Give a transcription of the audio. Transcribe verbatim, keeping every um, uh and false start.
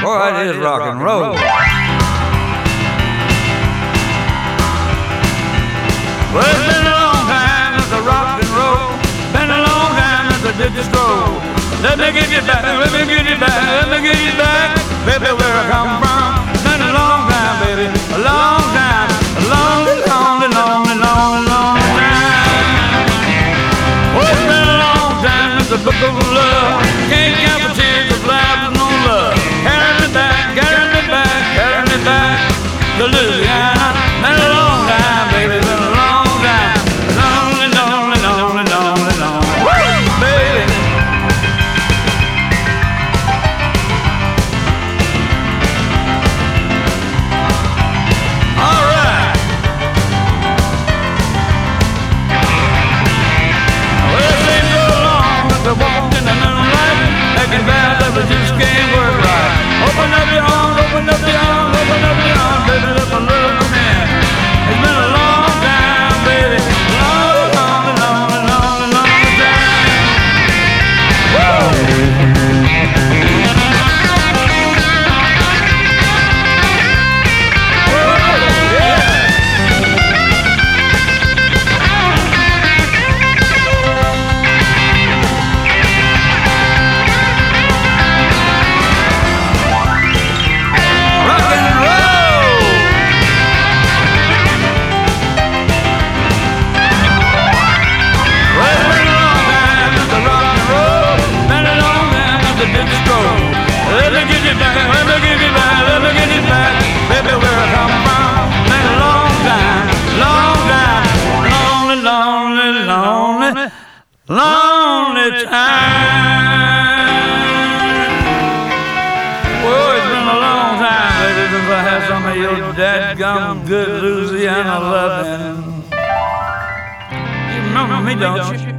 Boy, it is rock and roll. Well, it's been a long time since I rock and roll. Been a long time since I did the stroll. Let me get you back, let me get you back, let me get you back, baby, where I come from. It's been a long time, baby, a long time, a long, long, long, long, long time. Oh, it's been a long time since the book of love. Can't count the tears of life with no love. Carry me back, carry me back, carry me back to Louisiana. Been a long time, baby, been a long time, lonely, lonely, lonely, lonely, lonely. Woo, baby. All right. Well, it seems so long since I walked in the moonlight, making vows that we just can't work right. Open up your arms, open up your arms, open up your arms, baby, let my love come in. It's been a long time, baby, long, long, long, long, long time. Woo! Let me get you back, let me get you back, let me get you back, baby, where I come from. Been a long time, long time, lonely, lonely, lonely, lonely time. Oh, it's been a long time, baby, since I had some of your dadgum good Louisiana loving. You remember me, don't you?